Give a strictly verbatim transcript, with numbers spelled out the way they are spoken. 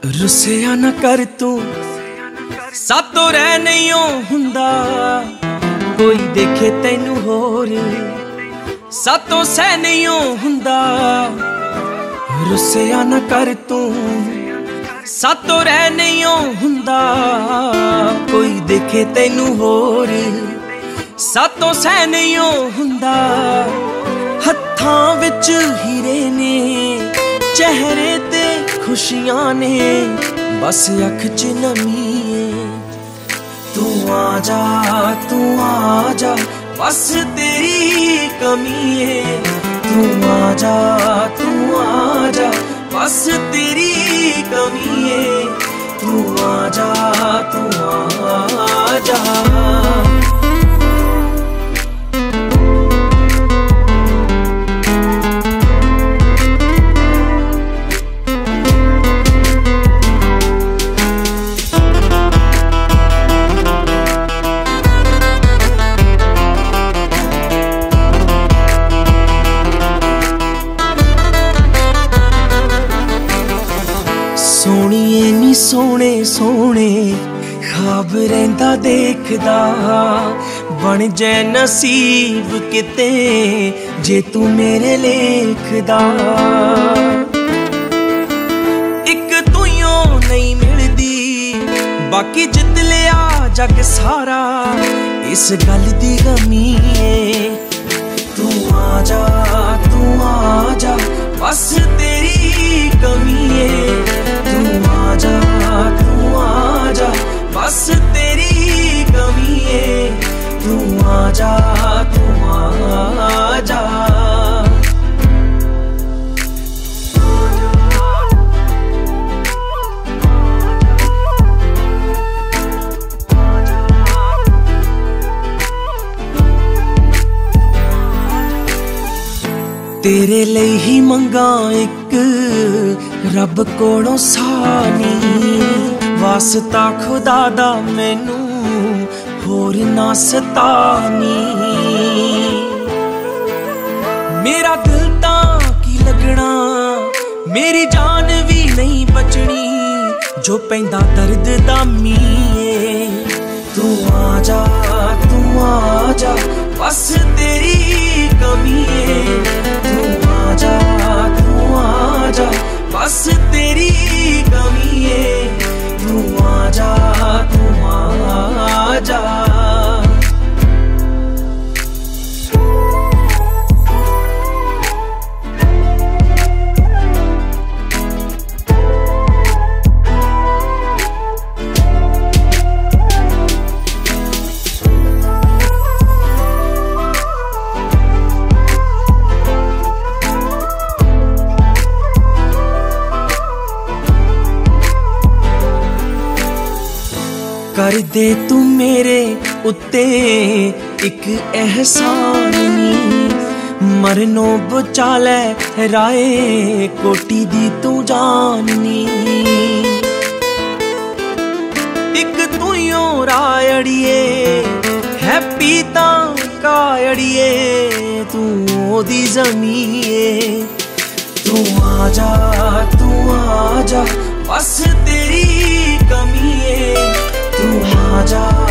रुसिया ना कर तू सातों रह नहीं हुंदा, कोई देखे तैनू होर सातों सह नहीं हुंदा। रुसिया ना कर तू सातों रह नहीं हुंदा, कोई देखे तैनू होर सातों सह नहीं हुंदा। हत्थां विच हीरे ने चेहरे ते खुशियां ने, बस अख च नमी है। तू आ जा तू आ जा बस तेरी कमी है। तू आ जा तू आ जा बस तेरी कमी है। तू आ जा तू आ जा। सोहणिए नी सोहणे सोहणे ख्वाब रहिंदा देखदा, बन जाए नसीब किते जे तू मेरे लेखदा। इक तूं नहीं मिलदी बाकी जित लिया जग सारा, इस गल दी गमी है। तू आ जा तू आ जा बस तेरी कमी है। तू आ जा तू आ जा बस तेरी कमी है। तू आ जा तू आ जा। तेरे लिए ही मंगा एक रब कोलों सानी, वास्ता खुदा दा मैनू होर ना सतानी। मेरा दिल तां की लगना मेरी जान भी नहीं बचनी, जो पैंदा दर्द दा मीए। तू आ जा तू आ जा बस तेरी कमी है। तू आ जा तू आ जा बस तेरी कमी है। तू आ जा तू आ जा। कर दे तू मेरे उत्ते एक एहसान नी, मरनो बचा लै राए कोटी दी तू जाननी। एक तू ही रायड़िए हैप्पी तां कायड़िए, तू ओदी ज़मीए। तू आ जा तू आ जा बस तेरी कमी है। तू आ जा